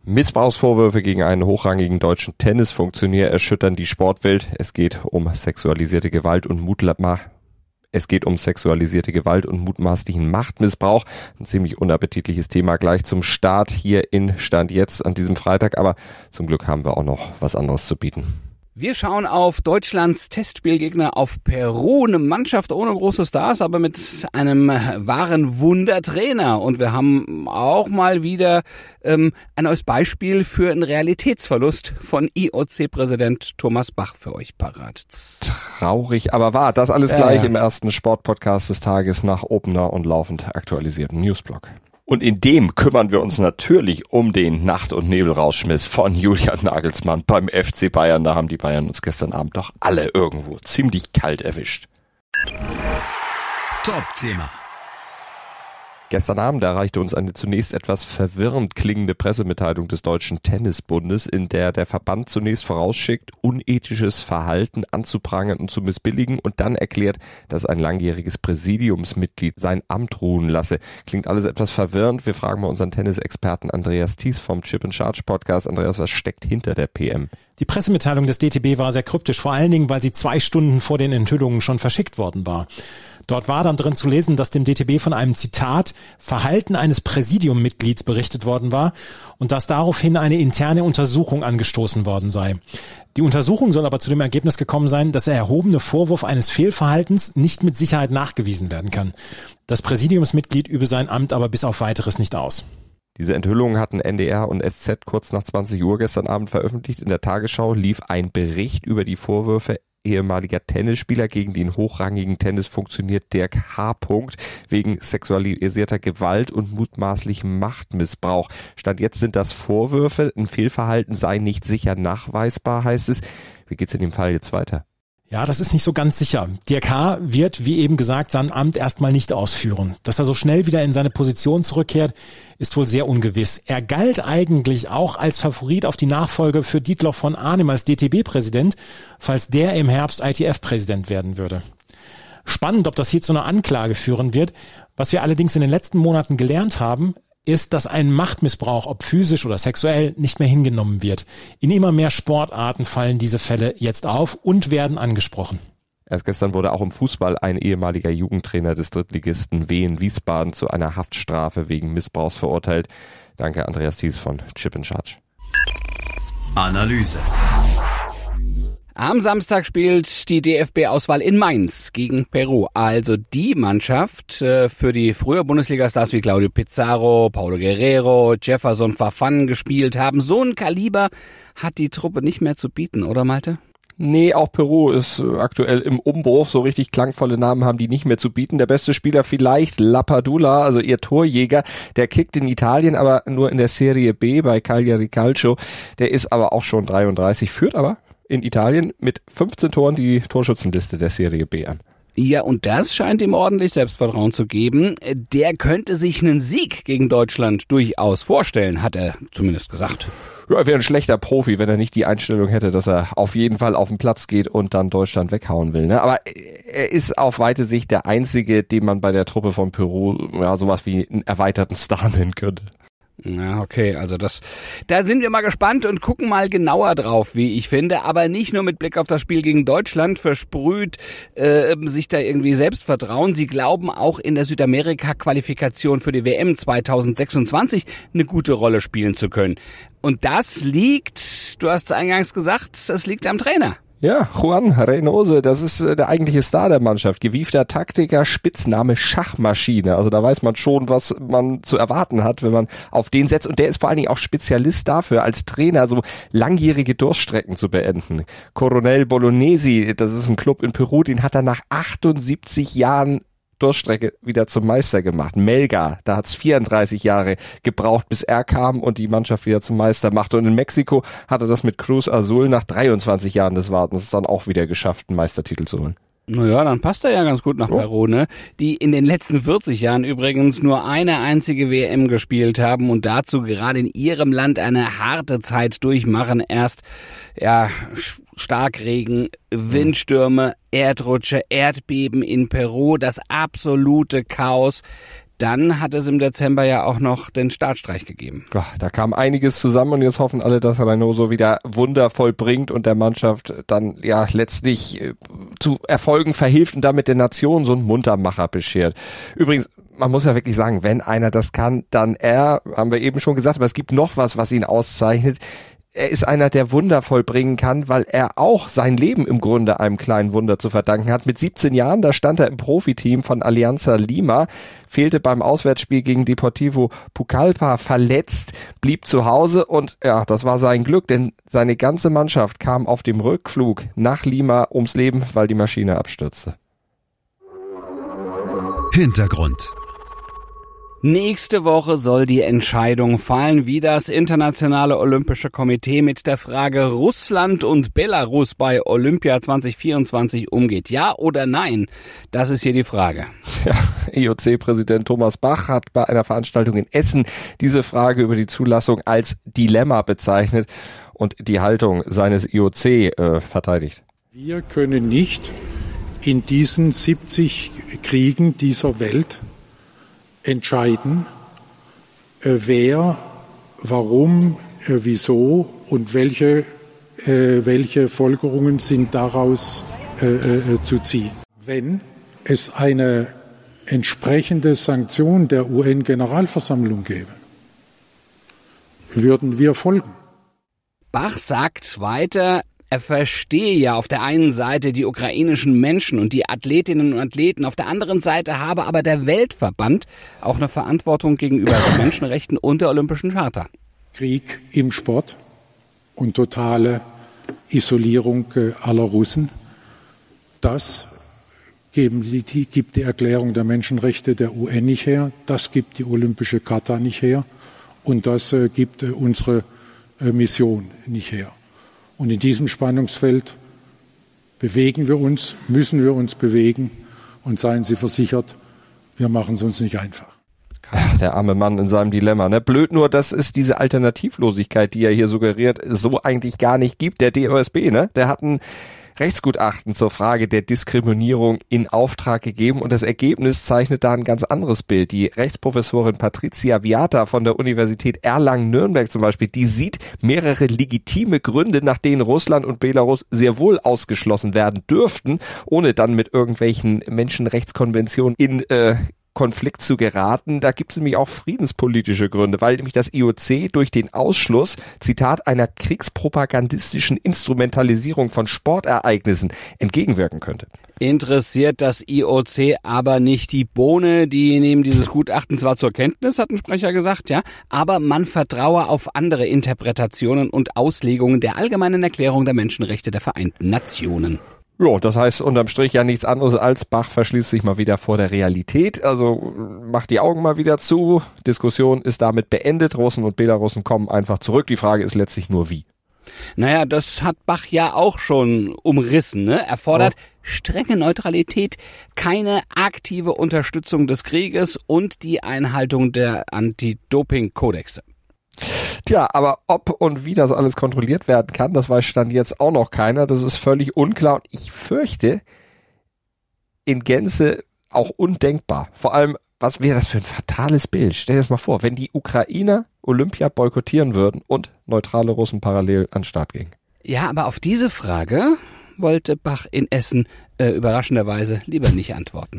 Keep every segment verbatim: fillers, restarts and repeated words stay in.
Missbrauchsvorwürfe gegen einen hochrangigen deutschen Tennisfunktionär erschüttern die Sportwelt. Es geht um sexualisierte Gewalt und Mutma- Es geht um sexualisierte Gewalt und mutmaßlichen Machtmissbrauch. Ein ziemlich unappetitliches Thema gleich zum Start hier in Stand jetzt an diesem Freitag. Aber zum Glück haben wir auch noch was anderes zu bieten. Wir schauen auf Deutschlands Testspielgegner, auf Peru, eine Mannschaft ohne große Stars, aber mit einem wahren Wundertrainer. Und wir haben auch mal wieder ähm, ein neues Beispiel für einen Realitätsverlust von I O C-Präsident Thomas Bach für euch parat. Traurig, aber wahr. Das alles ja, gleich ja. im ersten Sportpodcast des Tages nach Opener und laufend aktualisierten Newsblog. Und in dem kümmern wir uns natürlich um den Nacht- und Nebelrauschmiss von Julian Nagelsmann beim F C Bayern. Da haben die Bayern uns gestern Abend doch alle irgendwo ziemlich kalt erwischt. Top-Thema. Gestern Abend erreichte uns eine zunächst etwas verwirrend klingende Pressemitteilung des Deutschen Tennisbundes, in der der Verband zunächst vorausschickt, unethisches Verhalten anzuprangern und zu missbilligen und dann erklärt, dass ein langjähriges Präsidiumsmitglied sein Amt ruhen lasse. Klingt alles etwas verwirrend. Wir fragen mal unseren Tennisexperten Andreas Thies vom Chip and Charge Podcast. Andreas, was steckt hinter der P M? Die Pressemitteilung des D T B war sehr kryptisch, vor allen Dingen, weil sie zwei Stunden vor den Enthüllungen schon verschickt worden war. Dort war dann drin zu lesen, dass dem D T B von einem Zitat Verhalten eines Präsidiummitglieds berichtet worden war und dass daraufhin eine interne Untersuchung angestoßen worden sei. Die Untersuchung soll aber zu dem Ergebnis gekommen sein, dass der erhobene Vorwurf eines Fehlverhaltens nicht mit Sicherheit nachgewiesen werden kann. Das Präsidiumsmitglied übe sein Amt aber bis auf Weiteres nicht aus. Diese Enthüllungen hatten N D R und S Z kurz nach zwanzig Uhr gestern Abend veröffentlicht. In der Tagesschau lief ein Bericht über die Vorwürfe ehemaliger Tennisspieler gegen den hochrangigen Tennisfunktionär Dirk H. wegen sexualisierter Gewalt und mutmaßlichem Machtmissbrauch. Stand jetzt sind das Vorwürfe, ein Fehlverhalten sei nicht sicher nachweisbar, heißt es. Wie geht's in dem Fall jetzt weiter? Ja, das ist nicht so ganz sicher. Dirk H. wird, wie eben gesagt, sein Amt erstmal nicht ausführen. Dass er so schnell wieder in seine Position zurückkehrt, ist wohl sehr ungewiss. Er galt eigentlich auch als Favorit auf die Nachfolge für Dietloff von Arnim als D T B-Präsident, falls der im Herbst I T F-Präsident werden würde. Spannend, ob das hier zu einer Anklage führen wird. Was wir allerdings in den letzten Monaten gelernt haben, ist, dass ein Machtmissbrauch, ob physisch oder sexuell, nicht mehr hingenommen wird. In immer mehr Sportarten fallen diese Fälle jetzt auf und werden angesprochen. Erst gestern wurde auch im Fußball ein ehemaliger Jugendtrainer des Drittligisten Wien Wiesbaden zu einer Haftstrafe wegen Missbrauchs verurteilt. Danke Andreas Thies von Chip and Charge. Analyse. Am Samstag spielt die D F B-Auswahl in Mainz gegen Peru. Also die Mannschaft äh, für die früher Bundesliga-Stars wie Claudio Pizarro, Paulo Guerrero, Jefferson Farfan gespielt haben. So ein Kaliber hat die Truppe nicht mehr zu bieten, oder Malte? Nee, auch Peru ist aktuell im Umbruch. So richtig klangvolle Namen haben die nicht mehr zu bieten. Der beste Spieler vielleicht Lapadula, also ihr Torjäger. Der kickt in Italien, aber nur in der Serie B bei Cagliari Calcio. Der ist aber auch schon dreiunddreißig, führt aber in Italien mit fünfzehn Toren die Torschützenliste der Serie B an. Ja, und das scheint ihm ordentlich Selbstvertrauen zu geben. Der könnte sich einen Sieg gegen Deutschland durchaus vorstellen, hat er zumindest gesagt. Ja, er wäre ein schlechter Profi, wenn er nicht die Einstellung hätte, dass er auf jeden Fall auf den Platz geht und dann Deutschland weghauen will. Ne? Aber er ist auf weite Sicht der Einzige, den man bei der Truppe von Peru ja sowas wie einen erweiterten Star nennen könnte. Ja, okay, also das, da sind wir mal gespannt und gucken mal genauer drauf, wie ich finde, aber nicht nur mit Blick auf das Spiel gegen Deutschland versprüht äh, sich da irgendwie Selbstvertrauen. Sie glauben auch in der Südamerika-Qualifikation für die W M zweitausendsechsundzwanzig eine gute Rolle spielen zu können. Und das liegt, du hast es eingangs gesagt, das liegt am Trainer. Ja, Juan Reynoso, das ist der eigentliche Star der Mannschaft. Gewiefter Taktiker, Spitzname Schachmaschine. Also da weiß man schon, was man zu erwarten hat, wenn man auf den setzt. Und der ist vor allen Dingen auch Spezialist dafür, als Trainer so langjährige Durststrecken zu beenden. Coronel Bolognesi, das ist ein Club in Peru, den hat er nach achtundsiebzig Jahren Durststrecke wieder zum Meister gemacht. Melgar, da hat's vierunddreißig Jahre gebraucht, bis er kam und die Mannschaft wieder zum Meister machte. Und in Mexiko hat er das mit Cruz Azul nach dreiundzwanzig Jahren des Wartens dann auch wieder geschafft, einen Meistertitel zu holen. Naja, dann passt er ja ganz gut nach Peru, ne? Die in den letzten vierzig Jahren übrigens nur eine einzige W M gespielt haben und dazu gerade in ihrem Land eine harte Zeit durchmachen. Erst, ja, Starkregen, Windstürme, Erdrutsche, Erdbeben in Peru, das absolute Chaos. dann hat es im Dezember ja auch noch den Staatsstreich gegeben. Ja, da kam einiges zusammen und jetzt hoffen alle, dass Reynoso wieder Wunder vollbringt und der Mannschaft dann ja letztlich äh, zu Erfolgen verhilft und damit der Nation so einen Muntermacher beschert. Übrigens, man muss ja wirklich sagen, wenn einer das kann, dann er, haben wir eben schon gesagt, aber es gibt noch was, was ihn auszeichnet. Er ist einer, der Wunder vollbringen kann, weil er auch sein Leben im Grunde einem kleinen Wunder zu verdanken hat. Mit siebzehn Jahren, da stand er im Profiteam von Alianza Lima, fehlte beim Auswärtsspiel gegen Deportivo Pucallpa verletzt, blieb zu Hause und ja, das war sein Glück, denn seine ganze Mannschaft kam auf dem Rückflug nach Lima ums Leben, weil die Maschine abstürzte. Hintergrund. Nächste Woche soll die Entscheidung fallen, wie das Internationale Olympische Komitee mit der Frage Russland und Belarus bei Olympia zwanzig vierundzwanzig umgeht. Ja oder nein? Das ist hier die Frage. Ja, I O C-Präsident Thomas Bach hat bei einer Veranstaltung in Essen diese Frage über die Zulassung als Dilemma bezeichnet und die Haltung seines I O C äh, verteidigt. Wir können nicht in diesen siebzig Kriegen dieser Welt entscheiden, äh, wer, warum, äh, wieso und welche, äh, welche Folgerungen sind daraus äh, äh, zu ziehen. Wenn es eine entsprechende Sanktion der U N-Generalversammlung gäbe, würden wir folgen. Bach sagt weiter, er verstehe ja auf der einen Seite die ukrainischen Menschen und die Athletinnen und Athleten, auf der anderen Seite habe aber der Weltverband auch eine Verantwortung gegenüber den Menschenrechten und der Olympischen Charta. Krieg im Sport und totale Isolierung aller Russen, das geben die, gibt die Erklärung der Menschenrechte der U N nicht her, das gibt die Olympische Charta nicht her und das gibt unsere Mission nicht her. Und in diesem Spannungsfeld bewegen wir uns, müssen wir uns bewegen und seien Sie versichert, wir machen es uns nicht einfach. Ach, der arme Mann in seinem Dilemma. Ne? Blöd nur, dass es diese Alternativlosigkeit, die er hier suggeriert, so eigentlich gar nicht gibt. Der D O S B, ne, der hat ein Rechtsgutachten zur Frage der Diskriminierung in Auftrag gegeben und das Ergebnis zeichnet da ein ganz anderes Bild. Die Rechtsprofessorin Patricia Viata von der Universität Erlangen-Nürnberg zum Beispiel, die sieht mehrere legitime Gründe, nach denen Russland und Belarus sehr wohl ausgeschlossen werden dürften, ohne dann mit irgendwelchen Menschenrechtskonventionen in äh, Konflikt zu geraten. Da gibt es nämlich auch friedenspolitische Gründe, weil nämlich das I O C durch den Ausschluss, Zitat, einer kriegspropagandistischen Instrumentalisierung von Sportereignissen entgegenwirken könnte. Interessiert das I O C aber nicht die Bohne, die nehmen dieses Gutachten zwar zur Kenntnis, hat ein Sprecher gesagt, ja, aber man vertraue auf andere Interpretationen und Auslegungen der Allgemeinen Erklärung der Menschenrechte der Vereinten Nationen. Ja, das heißt unterm Strich ja nichts anderes als Bach verschließt sich mal wieder vor der Realität, also macht die Augen mal wieder zu, Diskussion ist damit beendet, Russen und Belarussen kommen einfach zurück, die Frage ist letztlich nur wie. Naja, das hat Bach ja auch schon umrissen, ne? Er fordert oh. strenge Neutralität, keine aktive Unterstützung des Krieges und die Einhaltung der Anti-Doping-Kodexe. Tja, aber ob und wie das alles kontrolliert werden kann, das weiß Stand jetzt auch noch keiner. Das ist völlig unklar und ich fürchte, in Gänze auch undenkbar. Vor allem, was wäre das für ein fatales Bild? Stell dir das mal vor, wenn die Ukrainer Olympia boykottieren würden und neutrale Russen parallel an den Start gingen. Ja, aber auf diese Frage wollte Bach in Essen äh, überraschenderweise lieber nicht antworten.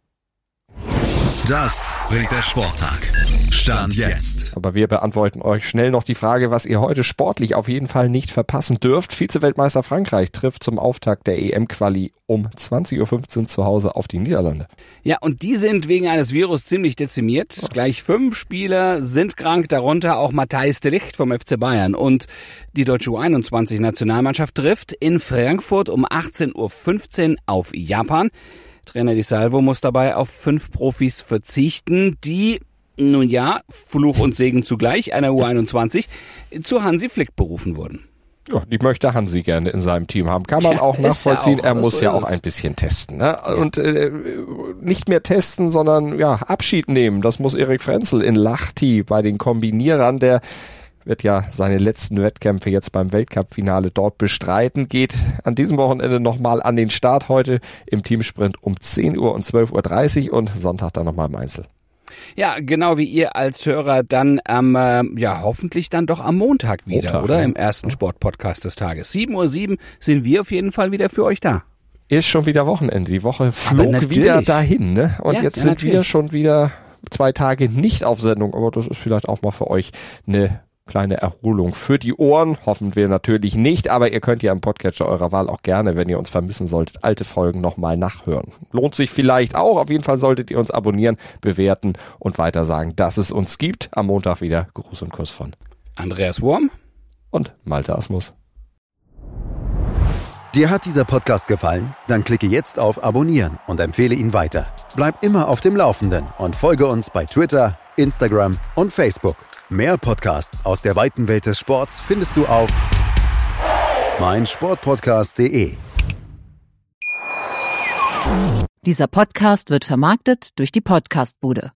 Das bringt der Sporttag. Stand jetzt. Aber wir beantworten euch schnell noch die Frage, was ihr heute sportlich auf jeden Fall nicht verpassen dürft. Vize-Weltmeister Frankreich trifft zum Auftakt der E M-Quali um zwanzig Uhr fünfzehn zu Hause auf die Niederlande. Ja, und die sind wegen eines Virus ziemlich dezimiert. Oh. Gleich fünf Spieler sind krank, darunter auch Matthijs de Ligt vom F C Bayern. Und die deutsche U einundzwanzig-Nationalmannschaft trifft in Frankfurt um achtzehn Uhr fünfzehn auf Japan. Trainer Di Salvo muss dabei auf fünf Profis verzichten, die, nun ja, Fluch und Segen zugleich, einer U einundzwanzig, zu Hansi Flick berufen wurden. Ja, die möchte Hansi gerne in seinem Team haben. Kann man Tja, auch nachvollziehen. Ja auch, er muss ja auch ein bisschen testen. Ne? Ja. Und äh, nicht mehr testen, sondern ja Abschied nehmen. Das muss Erik Frenzel in Lahti bei den Kombinierern. Der wird ja seine letzten Wettkämpfe jetzt beim Weltcup-Finale dort bestreiten. Geht an diesem Wochenende nochmal an den Start. Heute im Teamsprint um zehn Uhr und zwölf Uhr dreißig und Sonntag dann nochmal im Einzel. Ja, genau wie ihr als Hörer dann am, äh, ja, hoffentlich dann doch am Montag wieder, Montag, oder? ja. Im ersten Sportpodcast des Tages. sieben Uhr sieben sind wir auf jeden Fall wieder für euch da. Ist schon wieder Wochenende. Die Woche flog natürlich. wieder dahin, ne? Und Ja, jetzt ja, sind natürlich. wir schon wieder zwei Tage nicht auf Sendung, aber das ist vielleicht auch mal für euch eine kleine Erholung für die Ohren. Hoffen wir natürlich nicht, aber ihr könnt ja im Podcatcher eurer Wahl auch gerne, wenn ihr uns vermissen solltet, alte Folgen nochmal nachhören. Lohnt sich vielleicht auch. Auf jeden Fall solltet ihr uns abonnieren, bewerten und weiter sagen, dass es uns gibt. Am Montag wieder Gruß und Kuss von Andreas Wurm und Malte Asmus. Dir hat dieser Podcast gefallen? Dann klicke jetzt auf Abonnieren und empfehle ihn weiter. Bleib immer auf dem Laufenden und folge uns bei Twitter, Instagram und Facebook. Mehr Podcasts aus der weiten Welt des Sports findest du auf meinsportpodcast punkt de. Dieser Podcast wird vermarktet durch die Podcastbude.